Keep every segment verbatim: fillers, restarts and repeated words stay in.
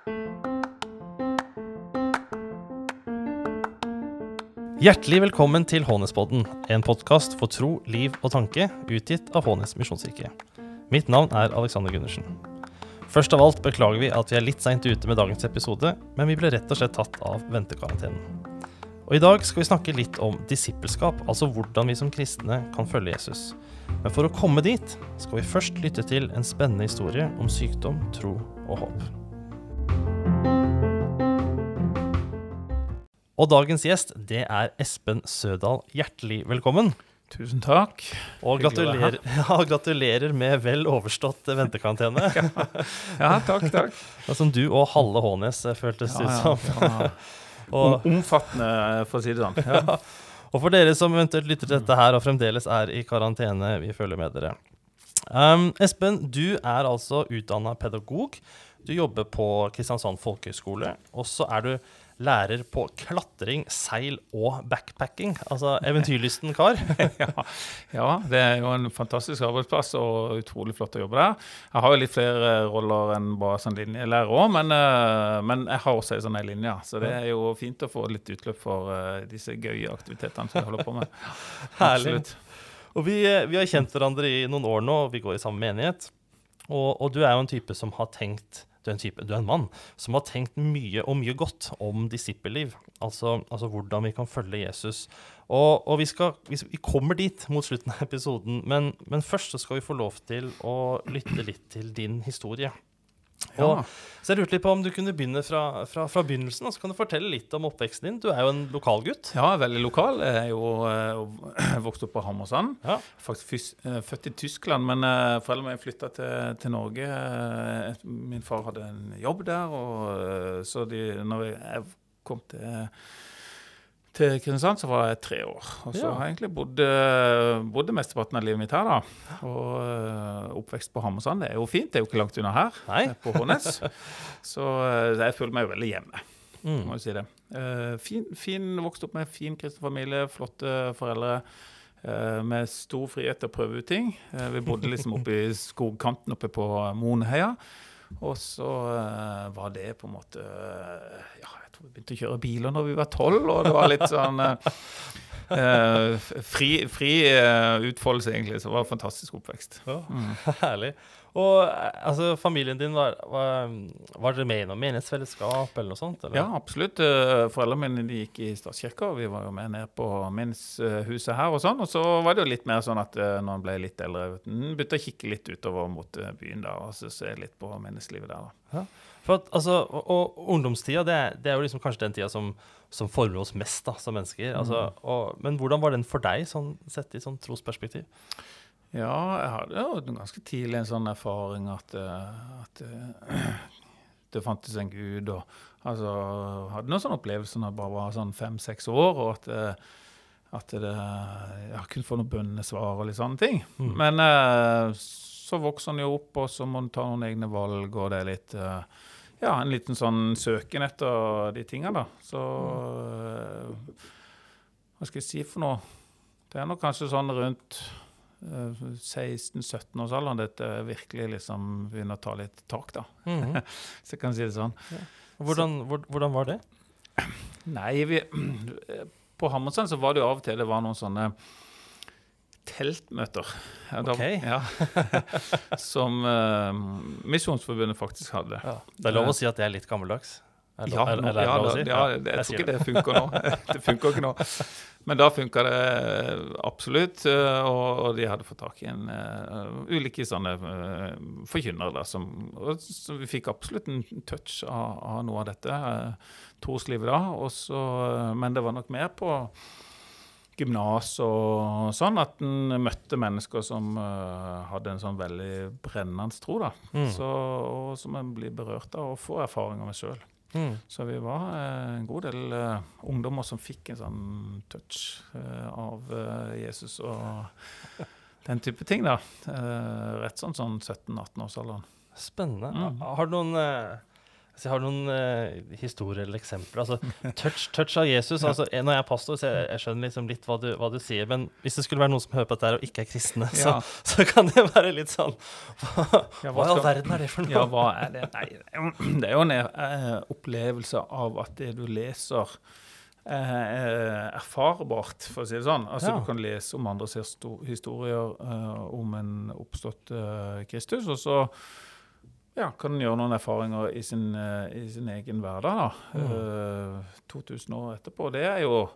Hjertelig velkommen til Hånespodden, en podcast for tro, liv og tanke, utgitt av Hånes Misjonskirke. Mitt navn er Alexander Gundersen. Først av alt beklager vi at vi er litt sent ute med dagens episode, men vi ble rett og slett tatt av ventekarantenen. Og i dag skal vi snakke litt om disippelskap, altså hvordan vi som kristne kan følge Jesus. Men for å komme dit skal vi først lytte til en spennende historie om sykdom, tro og håp. Og dagens gjest, det er Espen Sødal. Hjertelig velkommen. Tusen takk. Og gratulerer, ja, gratulerer med vel overstått ventekarantene. ja. ja, takk, takk. Som du og halve Hånes føltes ut som. Ja, ja. Og, Omfattende, for å si det sånn. Ja. Ja. Og for dere som eventuelt lytter til dette her og fremdeles er i karantene, vi følger med dere. Um, Espen, du er altså utdannet pedagog. Du jobber på Kristiansand Folkehøgskole, og så er du lærer på klatring, seil og backpacking. Altså eventyrlysten kar. ja, ja, det er jo en fantastisk arbeidsplass og utrolig flott å jobbe der. Jeg har jo litt flere roller enn bare sånn linjelærer også, men, men jeg har også en sånn linje. Så det er jo fint å få litt utløp for disse gøye aktivitetene som jeg holder på med. Herlig. Og vi, vi har kjent hverandre i noen år nå, og vi går i samme menighet. Og, og du er jo en type som har tenkt Du er, en type, du er en mann som har tenkt mye og mye godt om disippelliv, altså, altså hvordan vi kan følge Jesus. Og, og vi, skal, vi, vi kommer dit mot slutten av episoden, men, men først så skal vi få lov til å lytte litt til din historie. Ja. Og, så jeg lurte litt på om du kunne begynne fra, fra, fra begynnelsen, og så kan du fortelle litt om oppveksten din. Du er jo en lokalgutt. Ja, veldig lokal. Jeg er jo uh, vokst opp på Hammersand. Ja. Faktisk fys, uh, født i Tyskland, men uh, foreldrene mine flyttet til, til Norge. Uh, min far hadde en jobb der, og uh, så de, når jeg kom til til Kristiansand så var jeg tre år, og så Ja. har jeg egentlig bodd, bodde mesteparten av livet mitt her da, og uh, oppvekst på Hammersand, det er jo fint, det er jo ikke langt unna her, Nei. på Hånes, så uh, jeg føler meg jo veldig hjemme, Mm. må jeg si det. Uh, fin, fin, vokst opp med fin kristen familie, flotte foreldre, uh, med stor frihet til å prøve ut ting. Uh, vi bodde liksom oppe i skogkanten oppe på Monheia, og så uh, var det på en måte, uh, ja, vi begynte å kjøre biler når vi var tolv, og det var litt sånn uh, fri, fri uh, utfoldelse egentlig, så det var en fantastisk oppvekst. Ja, Mm. herlig. Og altså, familien din, var, var, var dere med i noe menighetsfellesskap eller noe sånt? Eller? Ja, absolutt. Uh, foreldrene mine de gikk i statskirka, og vi var jo med ned på menighetshuset her og sånn, og så var det jo litt mer sånn at uh, når han ble litt eldre, begynte å kikke litt utover mot uh, byen da, og så se litt på menneskelivet der da. Ja. For at, altså, og, og ungdomstida, det, det er jo liksom kanskje den tida som, som former oss mest da, som mennesker. Altså, og, men hvordan var den for deg, sånn, sett i sånn trosperspektiv? Ja, jeg hadde jo ganske tidlig en sånn erfaring at, at det fantes en Gud, og altså, hadde noen sånne opplevelser når jeg bare var sånn fem-seks år, og at, at det, jeg kunne få noen bønnesvar og litt sånne ting. Mm. Men så vokser han jo opp, og så må han ta noen egne valg, og det er litt... Ja, en liten sånn søken etter de tingene da. Så, mm. hva skal jeg si for noe? Det er nok kanskje sånn rundt uh, seksten-sytten års alderen dette virkelig liksom begynner å ta litt tak da. Mm. Så jeg kan si det sånn. Ja. Hvordan, Så, hvordan var det? Nei, vi, på Hammersand så var det jo av og til det var noen sånne teltmøter, ja, da, okay. ja, som uh, Misjonsforbundet faktisk hadde. Ja. Det er lov å si at det er litt gammeldags. Er ja, er, er det ja, lov å si? ja, det, jeg tror ikke det funker nå. Det funker ikke nå. Men da funker det absolutt, og, og de hadde fått tak i en uh, ulike sånne uh, forkynnere da, som, og, så vi fikk absolutt en touch av, av noe av dette, uh, troslivet da, og så, uh, men det var nok mer på gymnas og sånn, at den møtte mennesker som uh, hadde en sånn veldig brennende tro da, mm. så, og som en blir berørt av og får erfaringer med selv. Mm. Så vi var uh, en god del uh, ungdommer som fikk en sånn touch uh, av uh, Jesus og den type ting da. Uh, rett sånn sånn sytten-atten års alderen. Spennende. Mm. Har du noen... Uh Så jeg har noen uh, historier eller eksempler. Altså, touch, touch av Jesus. Altså, når jeg er pastor, så jeg, jeg skjønner liksom litt hva du, hva du sier. Men hvis det skulle være noen som hører på dette her og ikke er kristne, ja. så, så kan det være litt sånn Hva, ja, hva i all verden er det for noe? Ja, hva er det? Nei, det er jo en uh, opplevelse av at det du leser uh, erfarebart, for å si det sånn. Altså, ja. Du kan lese om andres historier uh, om en oppstått uh, Kristus, og så ja, kan den gjøre noen erfaringer i sin, uh, i sin egen hverdag da. Mm. Uh, to tusen år etterpå. Det er jo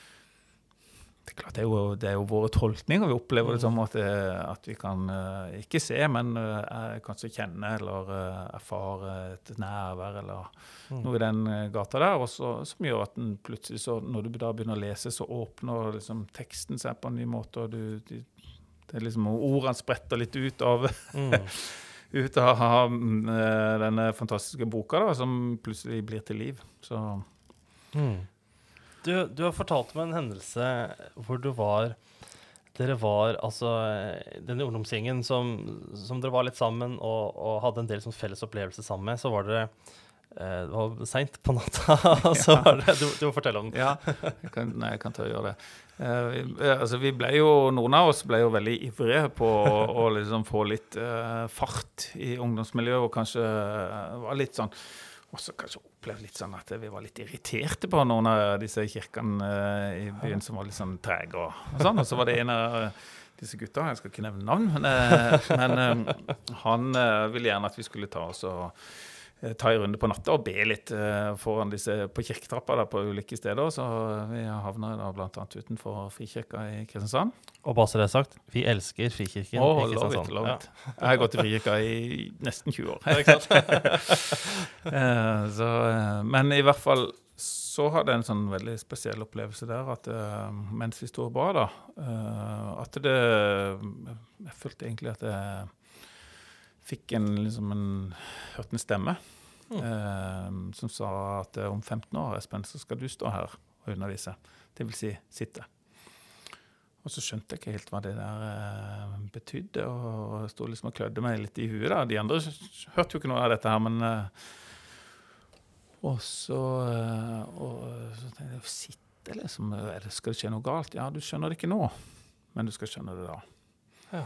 det er klart, det er jo, det er jo våre tolkninger. Vi opplever det som at, det, at vi kan uh, ikke se, men uh, kanskje kjenne eller uh, erfare et nærvær eller mm. noe i den uh, gata der, også, som gjør at den plutselig, så, når du da begynner å lese, så åpner liksom, teksten seg på en ny måte, og du, du, det er liksom ordene spretter litt ut av mm. ut av uh, denne fantastiske boka da, som plutselig blir til liv. Så. Mm. Du, du har fortalt meg en hendelse hvor du var, dere var, altså, denne ungdomsgjengen som, som dere var litt sammen og, og hadde en del sånn felles opplevelse sammen med, så var dere, eh, det var sent på natta, så var det, du, du må fortelle om det. Ja, jeg kan, nei, jeg kan ta og gjøre det. Uh, vi, altså vi ble jo, noen av oss ble jo veldig ivrige på å, å liksom få litt uh, fart i ungdomsmiljøet, og kanskje uh, var litt sånn, også kanskje opplevde litt sånn at vi var litt irriterte på noen av disse kirkene uh, i byen som var litt sånn trege og, og sånn, og så var det en av uh, disse gutta, jeg skal ikke nevne navn, men, uh, men uh, han uh, ville gjerne at vi skulle ta oss og ta en runde på natta og be litt uh, foran disse på kirketrappa da, på ulike steder, så vi havner da blant annet utenfor Frikirka i Kristiansand. Og bare så det er sagt, vi elsker Frikirken oh, i Kristiansand. Love it, love it. Ja. Jeg har gått til Frikirka i nesten tjue år. Ikke sant? uh, så, uh, men i hvert fall så hadde jeg en sånn veldig spesiell opplevelse der, at uh, mens vi stod bra da, uh, at det, jeg følte egentlig at det fikk en, liksom en, hørte en stemme mm. eh, som sa at om femten år, Espen, så skal du stå her og undervise. Det vil si, sitte. Og så skjønte jeg ikke helt hva det der eh, betydde, og jeg stod liksom og klødde meg litt i huet da. De andre hørte jo ikke noe av dette her, men eh, og så, eh, og så tenkte jeg, sitte liksom, skal det skje noe galt? Ja, du skjønner det ikke nå, men du skal skjønne det da. Ja.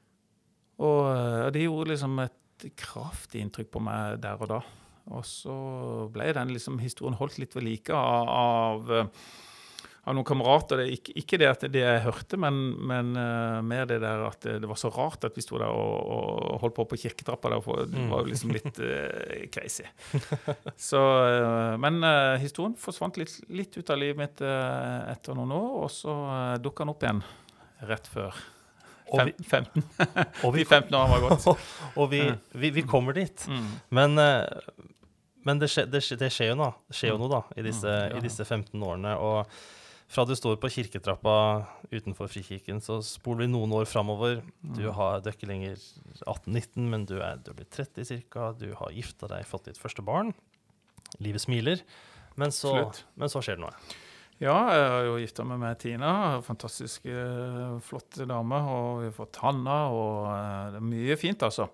Og det gjorde liksom et kraftig inntrykk på meg der og da. Og så ble den liksom, historien holdt litt ved like av, av, av noen kamerater. Det, ikke, ikke det at det jeg hørte, men, men uh, mer det der at det, det var så rart at vi stod der og, og holdt på på kirketrappa der, for det var jo liksom litt uh, crazy. Så, uh, men uh, historien forsvant litt, litt ut av livet mitt uh, etter noen år, og så uh, dukket den opp igjen rett før. Fem, femten. Og vi, de femten år var godt. Og vi, vi, vi kommer dit. Mm. Men, men det, skje, det, skje, det skjer jo noe, det skjer jo noe da, i disse, mm, ja. i disse femten årene. Og fra du står på kirketrappa utenfor Frikirken, så spoler vi noen år fremover. Du, har, du er ikke lenger atten nitten, men du er, du er blitt tretti cirka. Du har giftet deg, fått ditt første barn. Livet smiler. Men så, men så skjer det noe. Ja, jeg har jo giftet meg med Tina, fantastisk uh, flotte dame, og vi har fått Hanna, og uh, det er mye fint altså.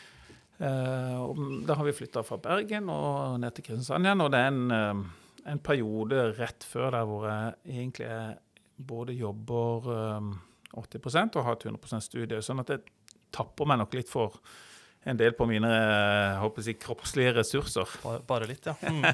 Uh, og da har vi flyttet fra Bergen og ned til Kristiansand igjen, og det er en, uh, en periode rett før der hvor jeg egentlig både jobber um, åtti prosent og har et hundre prosent studie, sånn at jeg tapper meg nok litt for en del på mine jeg håper å si, kroppslige ressurser. Bare, bare litt, ja. Mm.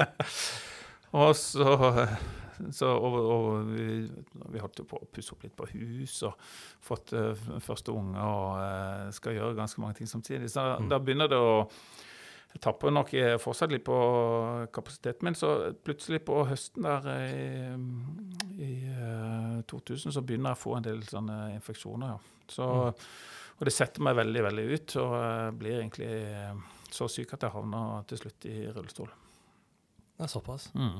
Og så... Så, og, og vi, vi holdt på å pusse opp litt på hus og fått uh, første unge og uh, skal gjøre ganske mange ting samtidig. Så mm. da begynner det å jeg tapper nok fortsatt litt på kapasiteten min, så plutselig på høsten der i, i uh, to tusen så begynner jeg å få en del sånne infeksjoner. Ja. Så, mm. Og det setter meg veldig, veldig ut, og jeg blir egentlig så syk at jeg havner til slutt i rullestol. Det er såpass. Mm.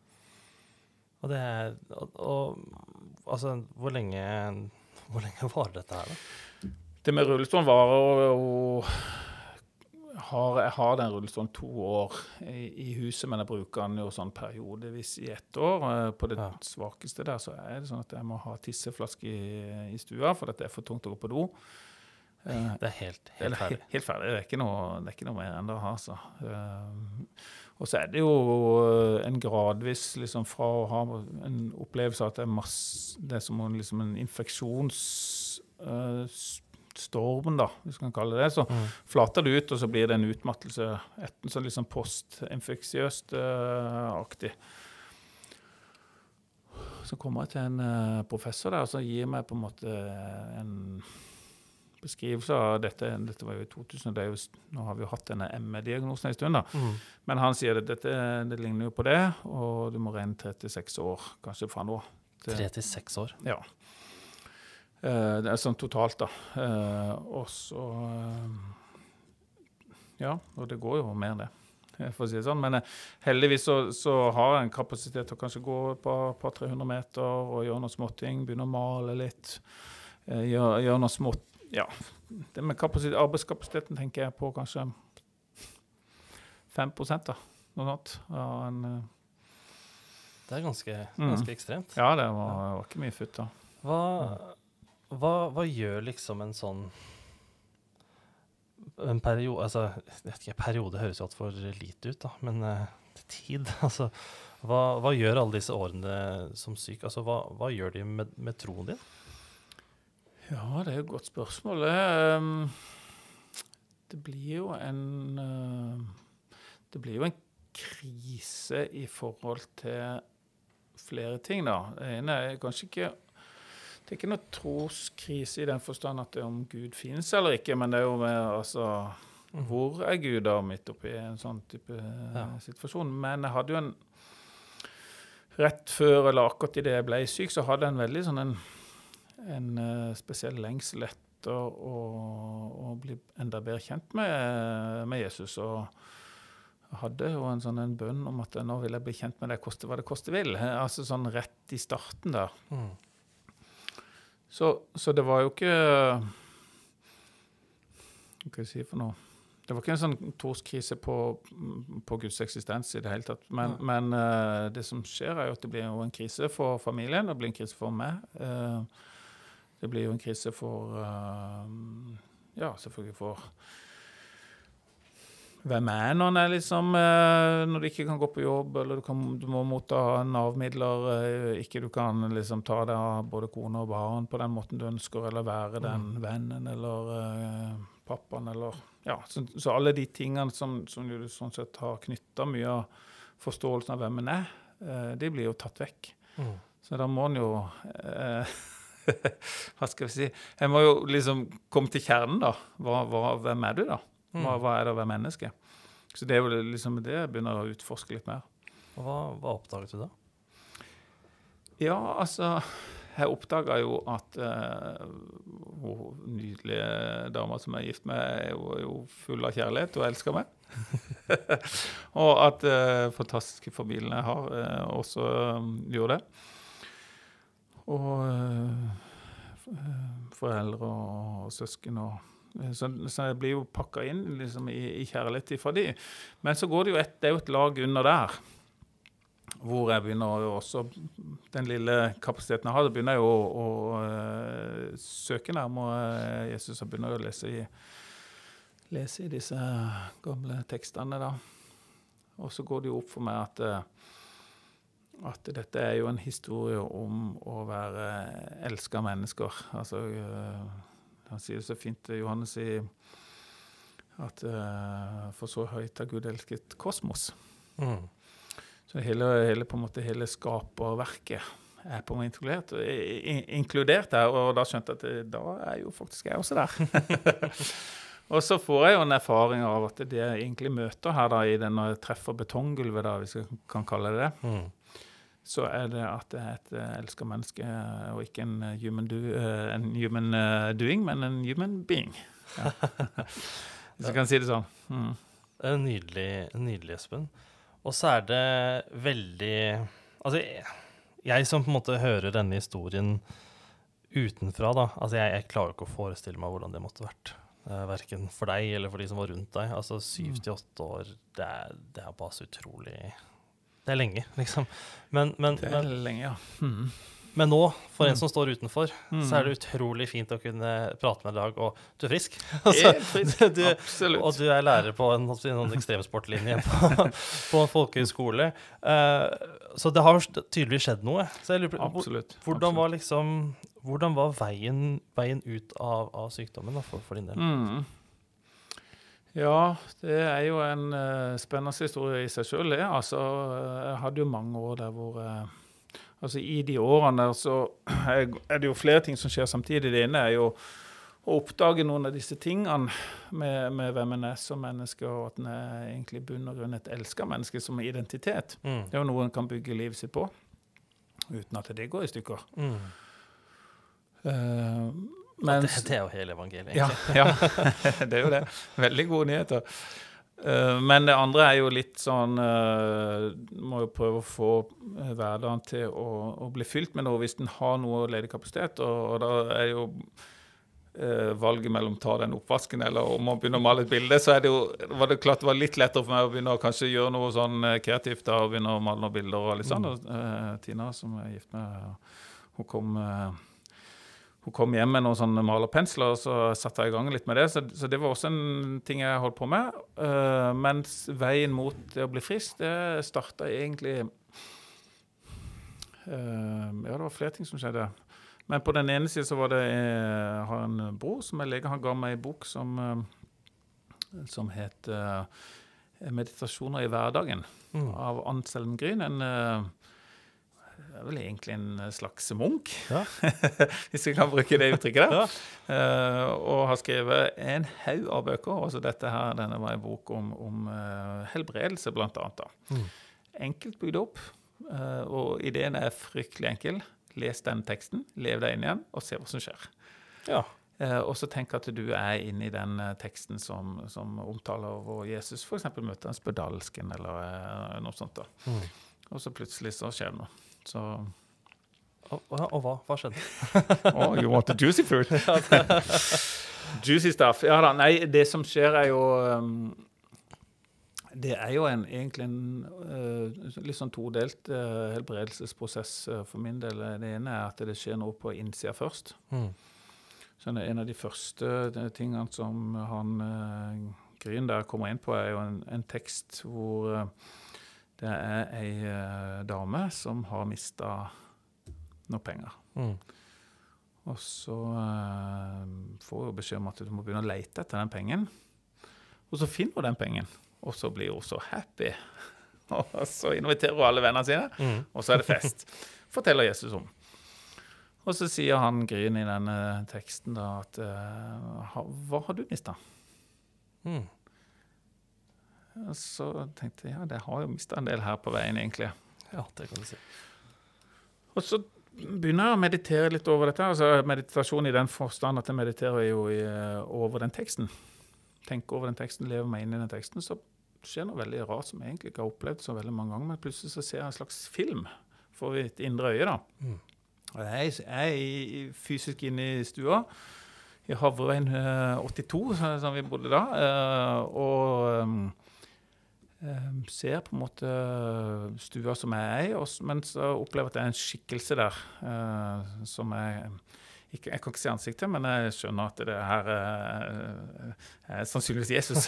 Og det er, og, og, altså, hvor lenge, hvor lenge var dette her da? Det med rullestolen var å, har, jeg har den rullestolen to år i, i huset, men jeg bruker den jo sånn periodevis i ett år. På det ja. svakeste der så er det sånn at jeg må ha tisseflaske i, i stua, for det er for tungt å gå på do. Uh, Det er helt, helt ferdig. Helt, helt ferdig. Det er ikke noe, det er ikke noe mer enn det å ha, altså. Uh, og så er det jo en gradvis, liksom, fra å ha en opplevelse at det er masse, det er som en, liksom en infeksjonsstorm, uh, da, hvis man kan kalle det det, så mm. flater det ut, og så blir det en utmattelse, etter, så liksom postinfeksiøst uh, aktig. Så kommer jeg til en uh, professor der, og så gir meg på en måte en beskrivelse av dette. Dette var jo i to tusen, det er jo, nå har vi jo hatt denne M E-diagnosen en stund da. Mm. Men han sier at dette det ligner jo på det, og du må regne trettiseks år, kanskje fra nå. trettiseks år? Ja. Uh, det er sånn totalt da. Uh, og så, uh, ja, og det går jo mer det. For å si det sånn, men eh, heldigvis så, så har jeg en kapasitet til å kanskje gå på et par tre hundre meter og gjøre noen småting, begynne å male litt, eh, gjøre, gjøre noe smått, ja, det med kapasitet, arbeidskapasiteten tenker jeg på kanskje fem prosent da, noe sånt. Ja, en, uh, det er ganske, ganske mm. ekstremt. Ja, det var, ja. var ikke mye futt da. Hva, hva, hva gjør liksom en sånn en periode, altså, jeg vet ikke, periode høres jo alt for lite ut da, men uh, tid, altså, hva, hva gjør alle disse årene som syk? Altså, hva, hva gjør de med, med troen din? Ja, det er jo et godt spørsmål. Det, det blir jo en, det blir jo en krise i forhold til flere ting da. Det ene er kanskje ikke Det er ikke noe troskrise i den forstand at det er om Gud finnes eller ikke, men det er jo med, altså, mm. hvor er Gud da midt oppi en sånn type ja. situasjon? Men jeg hadde jo en, rett før eller akkurat i det jeg ble syk, så hadde jeg en veldig sånn en, en uh, spesiell lengsel etter å, å bli enda bedre kjent med, med Jesus, og jeg hadde jo en sånn en bønn om at nå vil jeg bli kjent med det, koste hva det koste vil, altså sånn rett i starten der. Mm. Så, så det var jo ikke, hva skal jeg si for noe, det var ikke en sånn troskrise på, på Guds eksistens i det hele tatt, men, ja. men uh, det som skjer er jo at det blir jo en krise for familien, det blir en krise for meg, uh, det blir jo en krise for, uh, ja, selvfølgelig for hvem er når det er liksom, når du ikke kan gå på jobb, eller du, kan, du må motta Nav-midler, ikke du kan liksom ta deg av både kone og barn på den måten du ønsker, eller være den mm. vennen, eller uh, pappaen, eller, ja, så, så alle de tingene som, som du sånn sett har knyttet mye av forståelsen av hvem en er, uh, de blir jo tatt vekk. Mm. Så da må en jo, uh, hva skal vi si, jeg må jo liksom komme til kjernen da, hva, hva, hvem er du da? Hva, hva er det å være menneske? Så det er jo liksom det jeg begynner å utforske litt mer. Og hva, hva oppdaget du da? Ja, altså, jeg oppdaget jo at uh, hun nydelige dama som er gift med, er jo, er jo full av kjærlighet og elsker meg. Og at uh, fantastiske familien jeg har uh, også um, gjør det. Og uh, foreldre og, og søsken og Så, så jeg blir jo pakket inn liksom, i, i kjærlighet fra de. Men så går det jo et, det er jo et lag under der, hvor jeg begynner også, den lille kapasiteten jeg har, det begynner jeg jo å, å, å søke nærmere Jesus, og begynner å lese i, lese i disse gamle tekstene da. Og så går det jo opp for meg at, at dette er jo en historie om å være elsket mennesker. Altså han sier det så fint, Johannes sier at uh, for så høyt har Gud elsket kosmos. Mm. Så hele, hele, på en måte, hele skaperverket er på en måte inkludert, inkludert der, og da skjønte jeg at det, da er jo faktisk jeg også der. Og så får jeg jo en erfaring av at det jeg egentlig møter her da, i den når jeg treffer betonggulvet da, hvis jeg kan kalle det det, mm. så er det at det er et elsket menneske, og ikke en human, do, en human doing, men en human being. Ja. Hvis jeg kan si det sånn. Mm. Det er nydelig, nydelig, Espen. Og så er det veldig, altså jeg, jeg som på en måte hører denne historien utenfra da, altså jeg, jeg klarer ikke å forestille meg hvordan det måtte vært. Uh, hverken for deg eller for de som var rundt deg. Altså syv til åtte år, det er, det er bare så utrolig... Det er lenge, liksom. Men, men, det er men, lenge, ja. Mm. Men nå, for en som står utenfor, Mm. så er det utrolig fint å kunne prate med deg, og du er frisk. Jeg er frisk, du, absolutt. Og du er lærer på en, en ekstremsportlinje på, på en folkehøyskole. Uh, så det har tydeligvis skjedd noe. Så jeg lurer på, Absolutt. Hvordan absolutt. var liksom, hvordan var veien, veien ut av, av sykdommen da, for, for din del? Mm. Ja, det er jo en uh, spennende historie i seg selv, det. Altså, jeg hadde jo mange år der hvor uh, altså i de årene der så er det jo flere ting som skjer samtidig. Det ene er jo å oppdage noen av disse tingene med, med hvem en er som menneske, og at en er egentlig bunn og grunn et elsket menneske som identitet. Mm. Det er jo noe en kan bygge livet sitt på, uten at det går i stykker. Mm. Uh, mens, det, det er jo hele evangeliet, egentlig. Ja, ja, det er jo det. Veldig gode nyheter. Uh, men det andre er jo litt sånn, uh, må jo prøve å få hverdagen til å, å bli fylt med noe hvis den har noe ledig kapasitet, og, og da er jo uh, valget mellom ta den oppvasken eller om å begynne å male et bilde, så er det jo, var det klart det var litt lettere for meg å begynne å kanskje gjøre noe sånn kreativt da, og begynne å male noen bilder og litt sånn. Og, uh, Tina, som er gift med, hun kom... Uh, Hun kom hjem med noen sånne malerpensler, og så satte jeg i gang litt med det. Så, så det var også en ting jeg holdt på med. Uh, mens veien mot det å bli frisk, det startet egentlig... Uh, ja, det var flere ting som skjedde. Men på den ene siden så var det... Jeg har en bror som er lege. Han ga meg en bok som, uh, som het uh, Meditasjoner i hverdagen, mm. av Anselm Grün, en... Uh, Det er vel egentlig en slags munk, ja. Hvis vi kan bruke det uttrykket der. Ja. Uh, og har skrevet en haug av bøker. Altså dette her, denne var en bok om, om uh, helbredelse, blant annet. Da. Mm. Enkelt bygd opp, uh, og ideen er fryktelig enkel. Les den teksten, lev deg inn igjen, og se hva som skjer. Ja. Uh, og så tenk at du er inne i den uh, teksten som, som omtaler hvor Jesus for eksempel møter en spedalsken, eller uh, noe sånt. Da. Mm. Og så plutselig så skjer det noe. Så... Og, og hva? Hva skjedde? Oh, you want the juicy fruit? Juicy stuff. Ja da, nei, det som skjer er jo... Um, det er jo en, egentlig en uh, litt sånn todelt uh, helbredelsesprosess uh, for min del. Det ene er at det skjer noe på innsida først. Mm. Så en av de første tingene som han uh, Gryn der kommer inn på er jo en, en tekst hvor... Uh, Det er en uh, dame som har mistet noe penger. Mm. Og så uh, får hun beskjed om at du må begynne å lete etter den pengen. Og så finner hun den pengen. Og så blir hun så happy. Og så inviterer hun alle vennene sine. Mm. Og så er det fest. Forteller Jesus om. Og så sier han Gryn i denne teksten da at uh, hva har du mistet? Mm. Så tenkte jeg, ja, det har jo mistet en del her på veien egentlig. Ja, det kan du si. Og så begynner jeg å meditere litt over dette. Altså meditasjon i den forstand at jeg mediterer jo i, over den teksten. Tenker over den teksten, lever meg inn i den teksten, så skjer noe veldig rart som jeg egentlig ikke har opplevd så veldig mange ganger, men plutselig så ser jeg en slags film for et indre øye da. Mm. Og jeg, jeg er fysisk inne i stua, i Havreveien åttito, som vi bodde da, og... Um, ser på en måte stua som jeg er i, men så opplever jeg at det er en skikkelse der, uh, som jeg, ikke, jeg kan ikke se ansiktet, men jeg skjønner at det her uh, er sannsynligvis Jesus.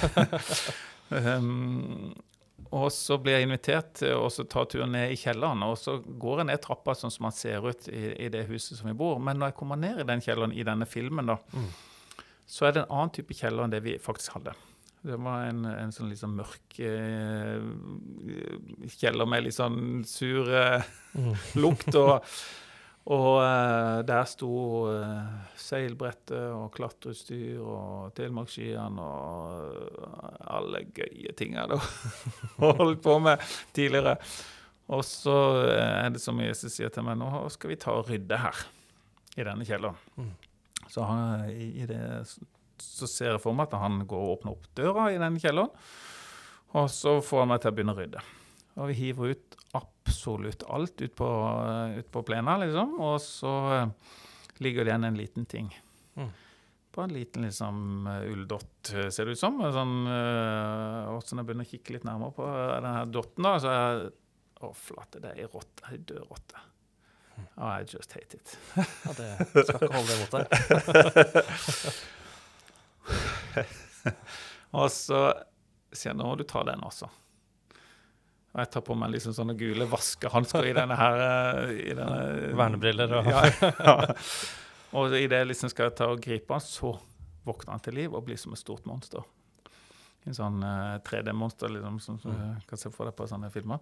um, og så blir jeg invitert til å ta turen ned i kjelleren, og så går jeg ned trappa sånn som man ser ut i, i det huset som vi bor. Men når jeg kommer ned i den kjelleren i denne filmen, da, mm. så er det en annen type kjeller enn det vi faktisk hadde. Det var en, en sånn litt sånn mørk eh, kjeller med litt sånn sur eh, mm. lukt, og, og eh, der sto eh, seilbrettet og klatreutstyr og telemarkskiene og alle gøye ting jeg hadde holdt på med tidligere. Og så er det som Jesus sier til meg, nå skal vi ta og rydde her i denne kjelleren. Mm. Så han, i det... så ser jeg for meg at han går og åpner opp døra i den kjelleren, og så får han meg til å begynne å rydde. Og vi hiver ut absolutt alt ut på, ut på plenen, liksom, og så ligger det igjen en liten ting. Mm. Bare en liten liksom, ulldott, ser det ut som. Sånn, og så når jeg begynner å kikke litt nærmere på denne dotten, da, så er jeg, å flate, det er en rotte, en død rotte. Oh, I just hate it. Ja, det skal ikke holde det mot deg. Og så sier jeg, nå må du ta den også. Og jeg tar på meg liksom sånne gule vaskehandsker i denne her... I denne, Vernebriller og... Ja, ja. Og i det liksom skal jeg ta og gripe han, så våkner han til liv og blir som et stort monster. En sånn uh, tre D-monster, liksom, som du mm. kan se for deg på sånne filmer.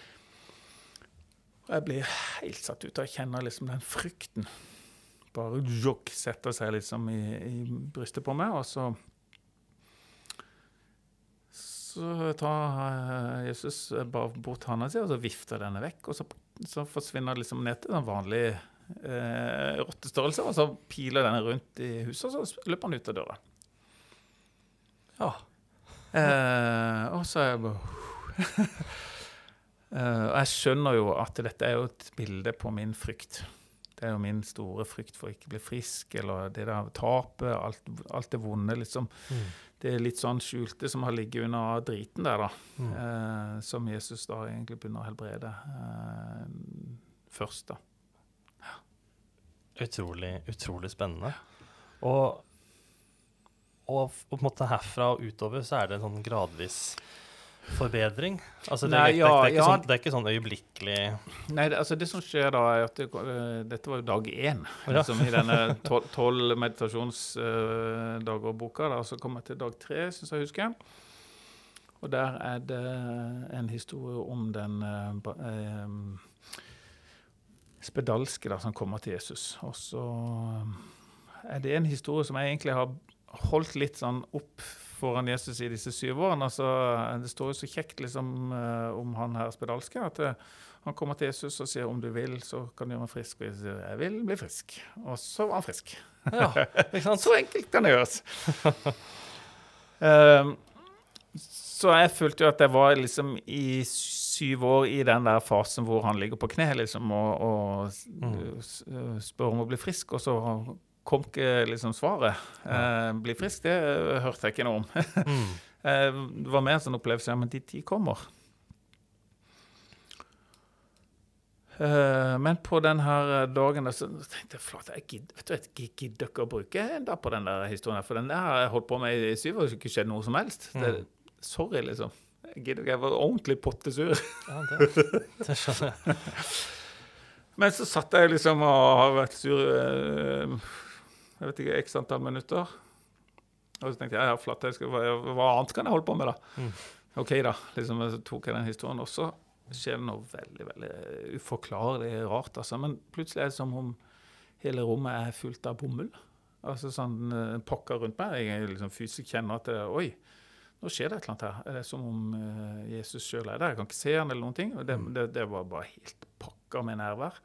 Og jeg blir helt satt ut, og jeg kjenner liksom den frykten. Bare jokk setter seg liksom i, i brystet på meg, og så... Så tar Jesus bare bort hånda si, og så vifter denne vekk, og så, så forsvinner det liksom ned til den vanlige eh, rottestørrelse, og så piler denne rundt i huset, og så løper han ut av døra. Ja. Eh, og så er jeg bare... eh, og jeg skjønner jo at dette er jo et bilde på min frykt. Det er jo min store frykt for å ikke bli frisk, eller det der tapet, alt, alt det vonde, liksom. Mm. Det er litt sånn skjulte som har ligget under driten der, da. Mm. Eh, som Jesus da egentlig begynner å helbrede eh, først, da. Ja. Utrolig, utrolig spennende. Og, og på en måte herfra og utover så er det en sånn gradvis forbedring. Altså det, Nei, det, ja, det, det, er ikke ja. sånn, det er ikke sånn øyeblikkelig... Nei, det, altså det som skjer da er at det, uh, dette var jo dag én, liksom, ja. I denne tol, tolv meditasjonsdager-boka, uh, så kom jeg til dag tre, synes jeg husker. Og der er det en historie om den uh, uh, spedalske da, som kommer til Jesus. Og så er det en historie som jeg egentlig har holdt litt sånn opp foran Jesus i disse syv årene. Altså, det står jo så kjekt liksom, uh, om han her spedalske, at uh, han kommer til Jesus og sier, om du vil, så kan du gjøre meg frisk. Og jeg sier, jeg vil bli frisk. Og så var han frisk. Ja, ikke sant? Så enkelt kan det gjøres. uh, så jeg følte jo at jeg var liksom i syv år i den der fasen hvor han ligger på kne liksom, og, og mm. spør om å bli frisk, og så kom ikke liksom svaret. Eh, bli frisk, det hørte jeg ikke noe om. mm. eh, det var mer en sånn opplevelse, ja, men de tid kommer. Eh, men på denne dagen så tenkte jeg, flott, jeg gidder, vet du, jeg gidder ikke å bruke en dag på den der historien, for den der har jeg holdt på med i syv år, og ikke skjedd noe som helst. Mm. Det, sorry, liksom. Jeg gidder ikke, jeg var ordentlig pottesur. Ja, det, det skjønner jeg. Men så satt jeg liksom og har vært sur... Eh, jeg vet ikke, x antall minutter. Og så tenkte jeg, ja, flatt, jeg skal, hva, hva annet kan jeg holde på med da? Mm. Ok da, liksom, så tok jeg den historien. Og så skjer det noe veldig, veldig uforklarlig rart, altså. Men plutselig er det som om hele rommet er fullt av bomull. Altså sånn pokker rundt meg. Jeg liksom fysisk kjenner at, det, oi, nå skjer det et eller annet her. Det er som om uh, Jesus selv er der. Jeg kan ikke se han eller noen ting. Og det, det, det var bare helt pokker med nærvær.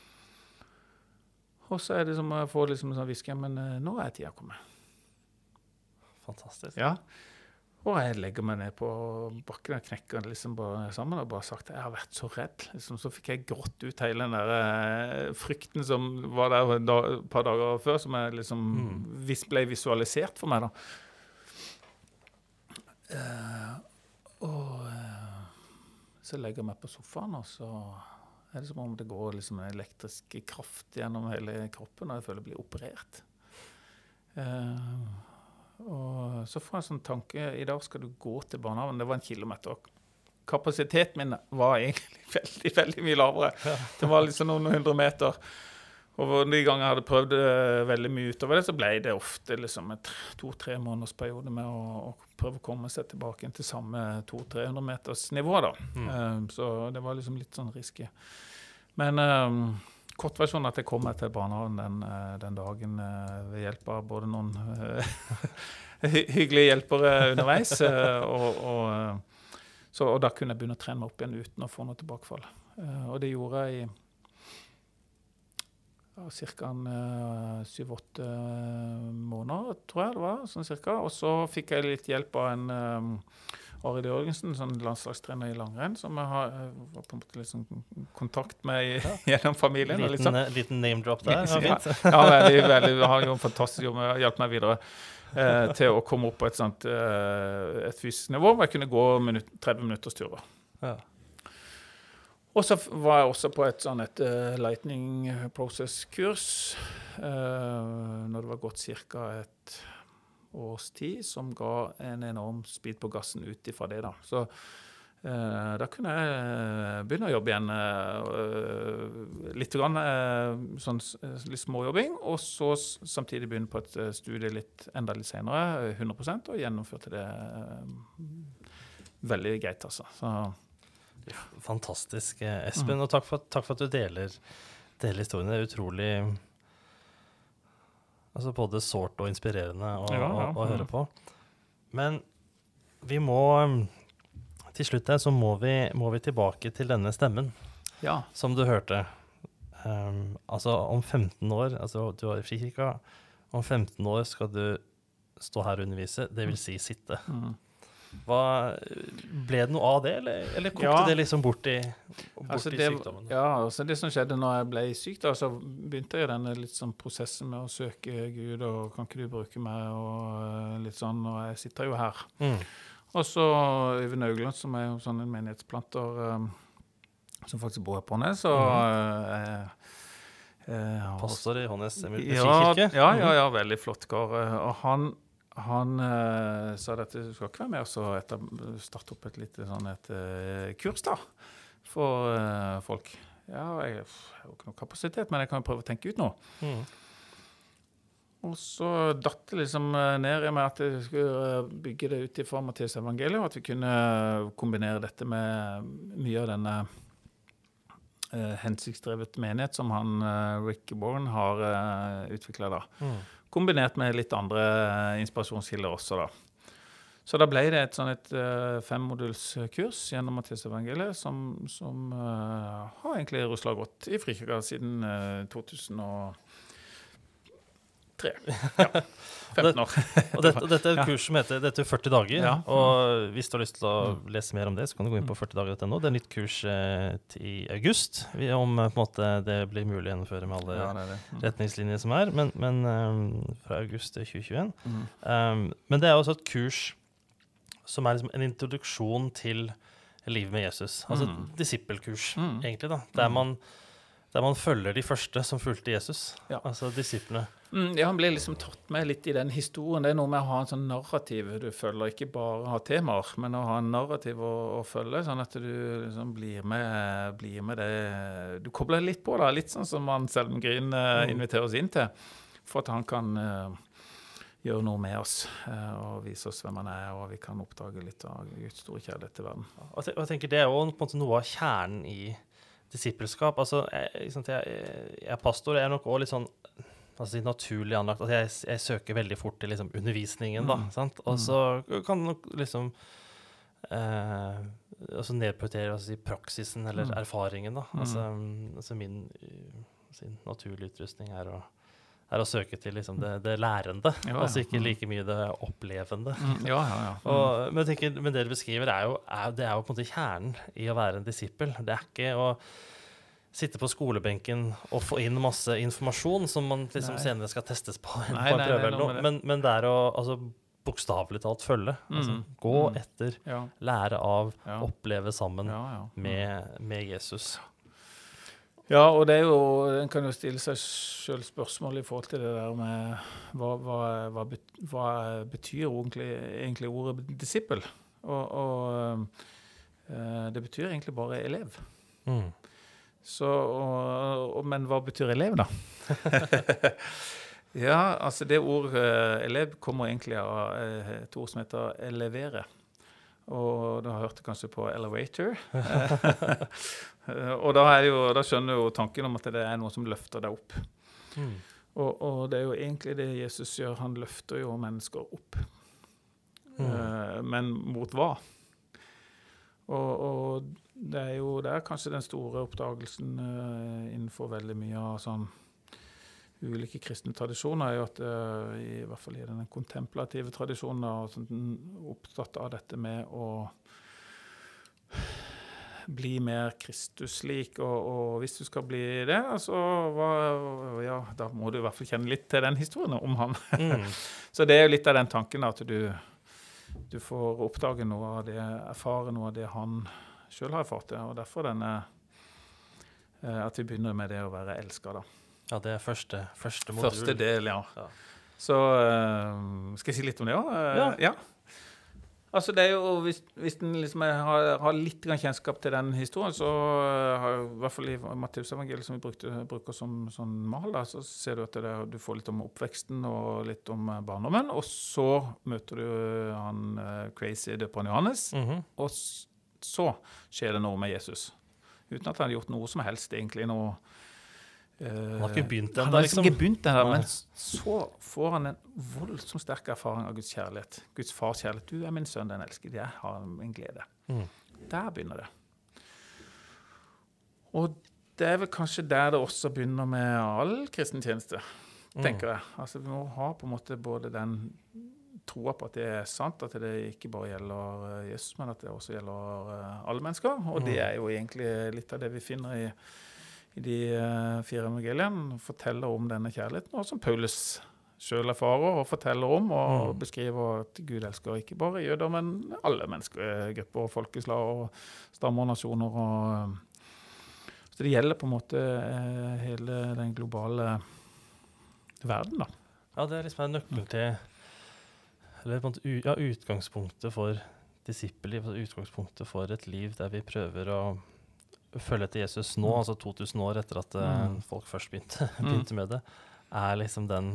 Og så er det som å få liksom sånn viske, men uh, nå er tida kommet. Fantastisk. Ja. Og jeg legger meg ned på bakken og knekker liksom bare sammen og bare sagt, jeg har vært så redd. Liksom, så fikk jeg grått ut hele den der uh, frykten som var der et da, par dager før, som jeg liksom mm. vis, ble visualisert for meg da. Uh, og uh, så legger jeg meg på sofaen, og så... Det er som om det går liksom en elektrisk kraft gjennom hele kroppen, og jeg føler jeg blir operert. Uh, og så får jeg en sånn tanke, i dag skal du gå til barnehaven, det var en kilometer. Kapasiteten min var egentlig veldig, veldig mye lavere. Ja. Det var liksom noen hundre meter. Og de ganger jeg hadde prøvd veldig mye utover det, så ble det ofte liksom et to-tre måneders periode med å, å prøve å komme seg tilbake til samme to-tre hundre meters nivå da. Mm. Um, så det var liksom litt sånn risky. Men um, kortversjonen at jeg kom meg til barnehaven den, den dagen uh, ved hjelp av både noen uh, hyggelige hjelpere underveis, uh, og, og, uh, så, og da kunne jeg begynne å trene meg opp igjen uten å få noe tilbakefall. Uh, og det gjorde jeg i Ja, cirka syv-åtte uh, måneder, tror jeg det var, sånn cirka. Og så fikk jeg litt hjelp av en um, Arild Jørgensen, sånn landslagstrener i langrenn, som jeg har, uh, var på en måte litt sånn kontakt med i, ja. gjennom familien. Liten, og litt sånn. liten name drop der, ja, fint. ja, veldig, veldig, har jo en fantastisk jobb med å hjelpe meg videre uh, til å komme opp på et sånt uh, et fysisk nivå, hvor jeg kunne gå minutt, tretti minutters turer. Ja. Og så var jeg også på et sånn et uh, Lightning Process-kurs, uh, når det var gått cirka et års tid, som ga en enorm speed på gassen ut ifra det da. Så uh, da kunne jeg begynne å jobbe igjen uh, litt grann, uh, sånn litt småjobbing, og så samtidig begynne på et studie litt enda litt senere, hundre prosent, og gjennomførte det uh, veldig greit, altså. Så ja. Fantastisk, Espen, mm. og takk for, takk for at du deler, deler historien. Det er utrolig altså både sårt og inspirerende å, ja, ja. å, å høre på. Men vi må, til slutt her, så må vi, må vi tilbake til denne stemmen, ja. Som du hørte. Um, altså om femten år, altså du var i Frikirka, om femten år skal du stå her og undervise, det vil si sitte. Mm. Hva, ble det noe av det, eller, eller kokte ja. Det liksom bort i, bort altså i det, sykdommen? Ja, altså det som skjedde når jeg ble syk, da, så begynte jeg denne litt sånn prosessen med å søke Gud, og kan ikke du bruke meg, og litt sånn, og jeg sitter jo her. Mm. Og så Øyvind Augland, som er jo sånn en menighetsplanter, um, som faktisk bor her på Hånes, og mm. eh, eh, pastor i Hånes ja, ja, ja, ja, veldig flott kar, og han Han uh, sa at du skal ikke være med og så etter, starte opp et lite sånn et uh, kurs da, for uh, folk. Ja, jeg, jeg har ikke noe kapasitet, men jeg kan prøve å tenke ut noe. Mm. Og så datt det liksom ned i meg at jeg skulle bygge det ut i form av Matteus evangeliet, og at vi kunne kombinere dette med mye av denne uh, hensiktsdrevet menighet som han, uh, Rick Warren, har uh, utviklet da. Mm. Kombinert med litt andre inspirasjonskilder også da. Så da ble det et sånn et uh, femmodulskurs gjennom Matteus evangeliet, som, som uh, har egentlig ruslet godt i Frikirka siden uh, to tusen og tre. Ja, femten år. Og dette, og dette er et kurs som heter dette er førti dager, ja. Og hvis du har lyst til å lese mer om det, så kan du gå inn på førti dager punkt no. Det er nytt kurs eh, i august, om på en måte det blir mulig å gjennomføre med alle ja, det det. Mm. retningslinjer som er, men, men um, fra august til tjue tjueen. Mm. Um, men det er også et kurs som er liksom en introduksjon til livet med Jesus, altså mm. disippelkurs, mm. egentlig da, der man der man følger de første som fulgte Jesus, ja. Altså disiplene. Mm, ja, han ble liksom tatt med litt i den historien. Det er noe med å ha en sånn narrativ du følger, ikke bare ha temaer, men å ha en narrativ å, å følge, sånn at du liksom blir med, blir med det. Du kobler litt på da, litt sånn som han Selden Green uh, inviterer oss inn til, for at han kan uh, gjøre noe med oss uh, og vise oss hvem han er, og vi kan oppdage litt av Guds store kjærlighet til verden. Og jeg tenker det er jo på en måte noe av kjernen i disippelskap. Altså, jeg, jeg, jeg er pastor, jeg er nok også litt sånn altså, naturlig anlagt. Altså, jeg, jeg søker veldig fort til liksom, undervisningen, da, mm. sant? Og så kan nok liksom eh, altså nedprioritere altså, praksisen eller mm. erfaringen, da. Altså, mm. altså min sin naturlige utrustning er å er å søke til liksom, det, det lærende, ja, ja. Altså ikke like mye det opplevende. Mm, ja, ja, ja. Mm. Og, men, jeg tenker, men det du beskriver er jo, er, det er jo på en måte kjernen i å være en disippel. Det er ikke å sitte på skolebenken og få inn masse informasjon som man liksom senere skal testes på, nei, på en nei, prøve nei, eller noe. Men, men det er å altså, bokstavelig talt følge. Mm. Altså, gå mm. etter, ja. Lære av, ja. Oppleve sammen ja, ja. Med, med Jesus. Ja, og det er jo, en kan jo stille seg selv spørsmål i forhold til det der med hva, hva, hva, bet, hva betyr egentlig, egentlig ordet disippel? Og, og uh, det betyr egentlig bare elev. Mm. Så, og, og, men hva betyr elev da? Ja, altså det ord uh, elev kommer egentlig av uh, et ord som heter elevere. Og da hørte jeg kanskje på elevator. Og da, er jo, da skjønner jo tanken om at det er noe som løfter deg opp. Mm. Og, og det er jo egentlig det Jesus gjør. Han løfter jo mennesker opp. Mm. Uh, men mot hva? Og, og det er jo det er kanskje den store oppdagelsen uh, innenfor veldig mye av sånn ulike kristne tradisjoner er jo at uh, i hvert fall i den kontemplative tradisjonen er sånn, opptatt av dette med å bli mer Kristuslik, og, og hvis du skal bli det, så hva, ja, da må du i hvert fall kjenne litt til den historien om han. Mm. Så det er jo litt av den tanken at du, du får oppdage noe av det, erfare noe av det han selv har erfart det, og derfor denne Eh, at vi begynner med det å være elsket, da. Ja, det er første, første modul. Første del, ja. Ja. Så uh, skal jeg si litt om det også? Uh, Ja. ja. Altså det er jo, hvis, hvis den liksom er, har, har litt grann kjennskap til den historien, så uh, har i hvert fall i Matteus evangeliet som vi brukte, bruker som sånn mal, da, så ser du at det, du får litt om oppveksten og litt om barndommen, og så møter du han uh, crazy døperen Johannes, Mhm. og s- så skjer det noe med Jesus. Uten at han har gjort noe som helst, egentlig noe. Han har ikke begynt Han ennå, har liksom liksom. ikke begynt ennå, Nei. men så får han en voldsomt sterk erfaring av Guds kjærlighet. Guds fars kjærlighet. Du er min sønn, den elskede. Jeg har min glede. Mm. Der begynner det. Og det er vel kanskje der det også begynner med all kristen tjeneste, tenker jeg. Altså vi må ha på en måte både den troa på at det er sant, at det ikke bare gjelder eh, Jesus, men at det også gjelder eh, alle mennesker. Og det er jo egentlig litt av det vi finner i, i de eh, fire evangeliene. Forteller om denne kjærligheten, og som Paulus selv erfarer og forteller om, og Mm. beskriver at Gud elsker ikke bare jøder, men alle menneskegrupper og folkeslag og stammer og nasjoner. Og, eh, så det gjelder på en måte eh, hele den globale verden, da. Ja, det er liksom en nøkkel til eller på en måte, u- ja, utgangspunktet for disippelliv, altså utgangspunktet for et liv der vi prøver å følge etter Jesus nå, Mm. altså to tusen år etter at eh, Mm. folk først begynte, begynte med det, er liksom den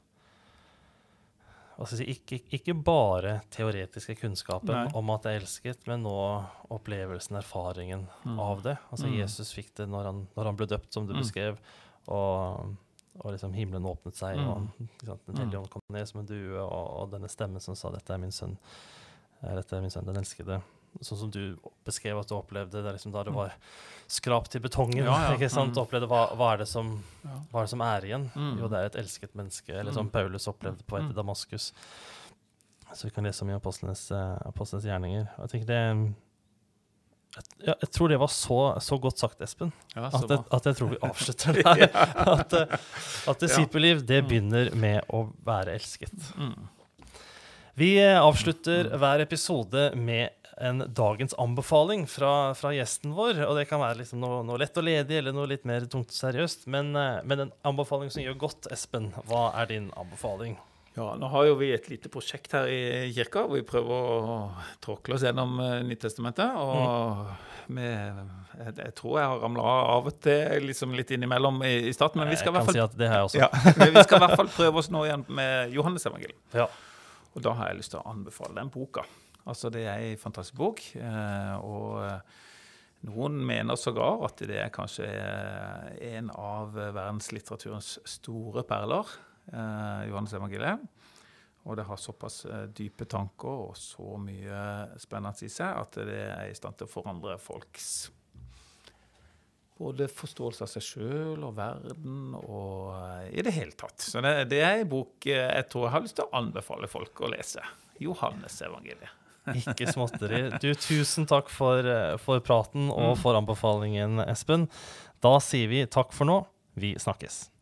hva skal jeg si, ikke, ikke bare teoretiske kunnskapen Nei. om at det er elsket, men nå opplevelsen, erfaringen Mm. av det. Altså Mm. Jesus fikk det når han, når han ble døpt, som du Mm. beskrev, og, og liksom himmelen åpnet seg, Mm. og ikke sant, den hellige ånd kom ned som en due, og, og denne stemmen som sa, dette er min sønn, eh, dette er min sønn, den elskede. Sånn som du beskrev at du opplevde, det er liksom da det var skrap til betongen, Ja, ja. ikke sant? Mm. Du opplevde, hva, hva, er det som, Ja. hva er det som er igjen? Mm. Jo, det er et elsket menneske, eller som Mm. Paulus opplevde på vei til Mm. Damaskus. Så vi kan lese om i apostlenes, eh, apostlenes gjerninger. Og jeg tenker det, jeg, ja, jeg tror det var så, så godt sagt, Espen, Ja, så at, jeg, bra. at jeg tror vi avslutter der. At, eh, at disippelliv, det Mm. begynner med å være elsket. Mm. Vi eh, avslutter hver episode med en dagens anbefaling fra, fra gjesten vår, og det kan være liksom noe, noe lett og ledig, eller noe litt mer tungt og seriøst, men, eh, men en anbefaling som gjør godt. Espen, hva er din anbefaling? Ja, nå har jo vi et lite prosjekt her i kirka, hvor vi prøver å tråkle oss gjennom eh, Nyttestamentet, og med, jeg, jeg tror jeg har ramlet av og til liksom litt innimellom i, i starten, men vi skal i jeg hvert kan fall si at det har jeg også. ja, men vi skal i hvert fall prøve oss nå igjen med Johannes evangeliet. Ja. Og da har jeg lyst til å anbefale den boka. Altså, det er en fantastisk bok, eh, og eh, noen mener sågar at det er kanskje eh, en av verdenslitteraturens store perler, eh, Johannes evangeliet. Og det har såpass eh, dype tanker og så mye spennende i seg at det er i stand til å forandre folks både forståelse av seg selv og verden og eh, i det hele tatt. Så det, det er en bok eh, jeg tror jeg har lyst til å anbefale folk å lese. Johannes evangeliet. Ikke småtteri. Du, tusen takk for, eh, for praten og Mm. for anbefalingen, Espen. Da sier vi takk for nå. Vi snakkes.